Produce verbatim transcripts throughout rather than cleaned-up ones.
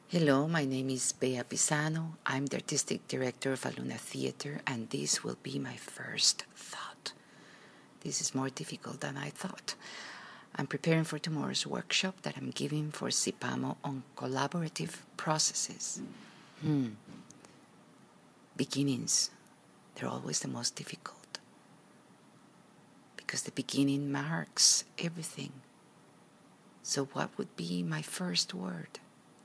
Hello, my name is Bea Pisano. I'm the artistic director of Aluna Theater, and this will be my first thought. This is more difficult than I thought. I'm preparing for tomorrow's workshop that I'm giving for CIPAMO on collaborative processes. Hmm. Beginnings, they're always the most difficult because the beginning marks everything. So what would be my first word?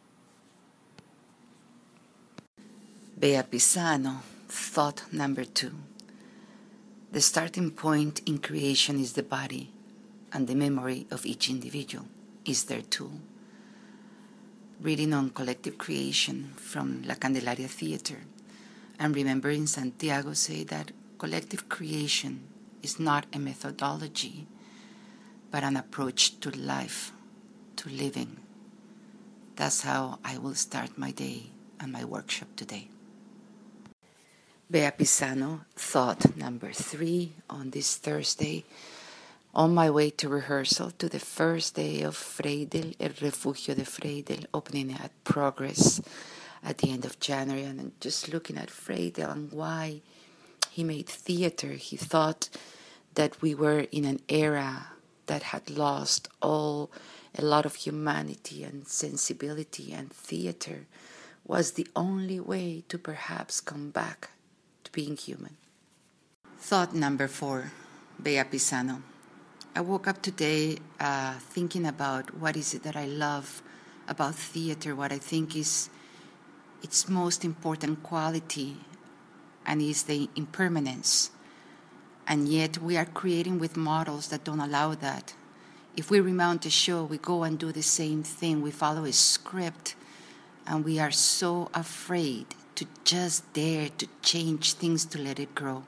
Bea Pisano, thought number two. The starting point in creation is the body, and the memory of each individual is their tool. Reading on collective creation from La Candelaria Theater, and remembering Santiago say that collective creation is not a methodology, but an approach to life, to living. That's how I will start my day and my workshop today. Bea Pisano, thought number three on this Thursday, on my way to rehearsal to the first day of Freidel, El Refugio de Freidel, opening at Progress at the end of January, and just looking at Freidel and why he made theater. He thought that we were in an era that had lost all, a lot of humanity and sensibility, and theater was the only way to perhaps come back being human. Thought number four, Bea Pisano. I woke up today uh, thinking about what is it that I love about theater, what I think is its most important quality, and is the impermanence. And yet we are creating with models that don't allow that. If we remount a show, we go and do the same thing. We follow a script, and we are so afraid to just dare to change things, to let it grow.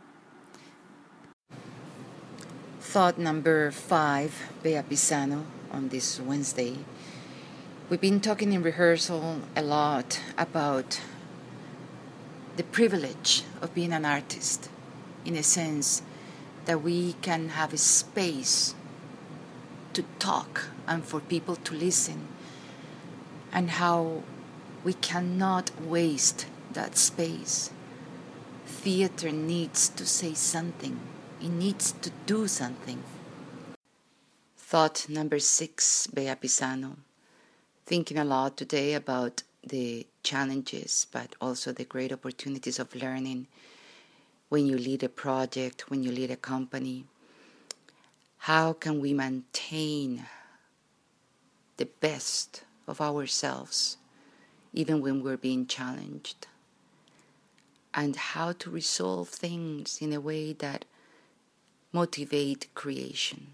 Thought number five, Bea Pisano, on this Wednesday. We've been talking in rehearsal a lot about the privilege of being an artist, in a sense that we can have a space to talk and for people to listen, and how we cannot waste that space. Theater needs to say something. It needs to do something. Thought number six, Bea Pisano. Thinking a lot today about the challenges, but also the great opportunities of learning when you lead a project, when you lead a company. How can we maintain the best of ourselves even when we're being challenged, and how to resolve things in a way that motivate creation.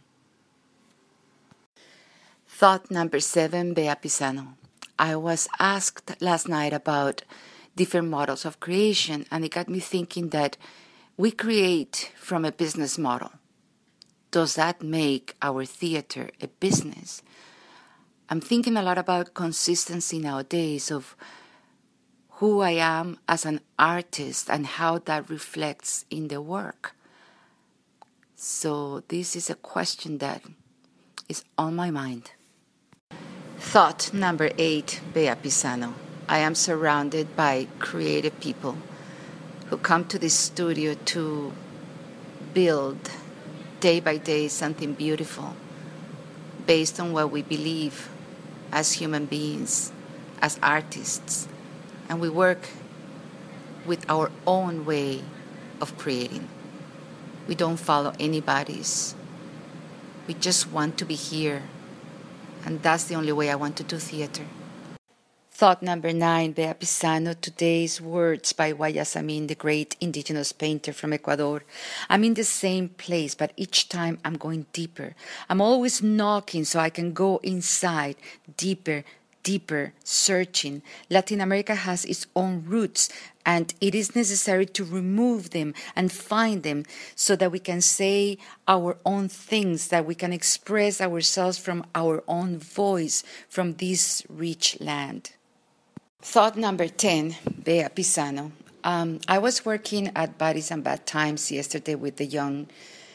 Thought number seven, Bea Pisano. I was asked last night about different models of creation, and it got me thinking that we create from a business model. Does that make our theater a business? I'm thinking a lot about consistency nowadays of who I am as an artist and how that reflects in the work. So this is a question that is on my mind. Thought number eight, Bea Pisano. I am surrounded by creative people who come to this studio to build day by day something beautiful based on what we believe as human beings, as artists, and we work with our own way of creating. We don't follow anybody's. We just want to be here, and that's the only way I want to do theater. Thought number nine, Bea Pisano, today's words by Guayasamín, the great indigenous painter from Ecuador. I'm in the same place, but each time I'm going deeper. I'm always knocking so I can go inside, deeper, deeper, searching. Latin America has its own roots, and it is necessary to remove them and find them so that we can say our own things, that we can express ourselves from our own voice from this rich land. Thought number ten, Bea Pisano. Um, I was working at Bodies and Bad Times yesterday with the Young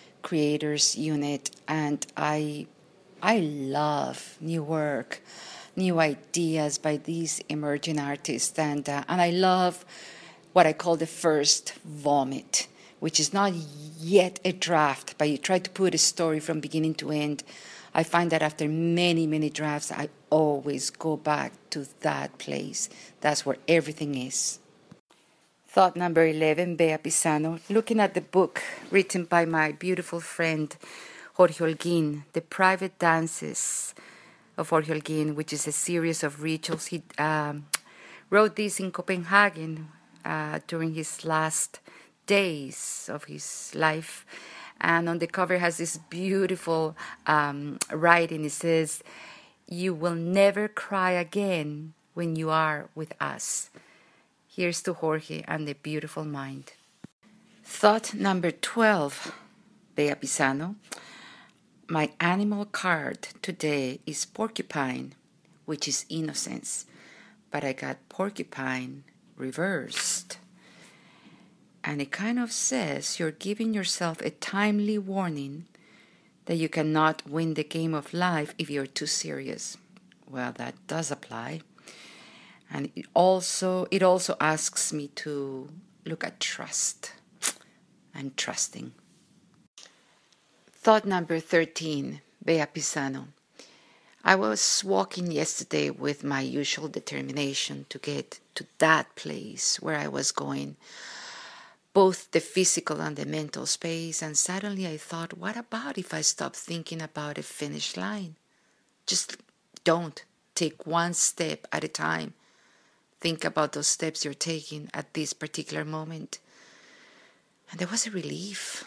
Creators Unit, and I, I love new work. new ideas by these emerging artists. And, uh, and I love what I call the first vomit, which is not yet a draft, but you try to put a story from beginning to end. I find that after many, many drafts, I always go back to that place. That's where everything is. Thought number eleven, Bea Pisano. Looking at the book written by my beautiful friend Jorge Holguin, The Private Dances of Jorge Holguin, which is a series of rituals. He um, wrote this in Copenhagen uh, during his last days of his life. And on the cover has this beautiful um, writing. It says, "You will never cry again when you are with us." Here's to Jorge and the beautiful mind. Thought number twelve, Bea Pisano. My animal card today is porcupine, which is innocence, but I got porcupine reversed. And it kind of says you're giving yourself a timely warning that you cannot win the game of life if you're too serious. Well, that does apply. And it also it also asks me to look at trust and trusting. Thought number thirteen, Bea Pisano. I was walking yesterday with my usual determination to get to that place where I was going, both the physical and the mental space, and suddenly I thought, what about if I stop thinking about a finish line? Just don't. Take one step at a time. Think about those steps you're taking at this particular moment. And there was a relief.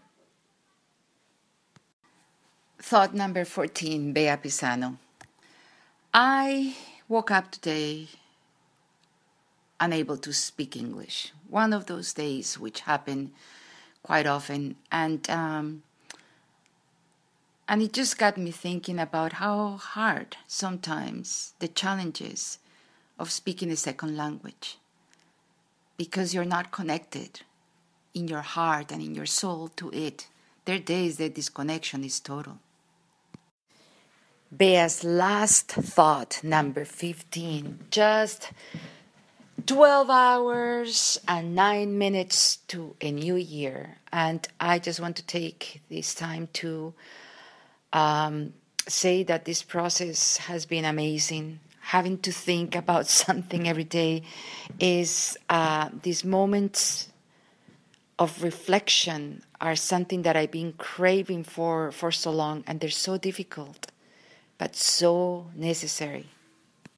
Thought number fourteen, Bea Pisano. I woke up today unable to speak English. One of those days which happen quite often. And, um, and it just got me thinking about how hard sometimes the challenges of speaking a second language, because you're not connected in your heart and in your soul to it. There are days that disconnection is total. Bea's last thought, number fifteen, just twelve hours and nine minutes to a new year. And I just want to take this time to um, say that this process has been amazing. Having to think about something every day is uh, these moments of reflection are something that I've been craving for for so long, and they're so difficult, but so necessary.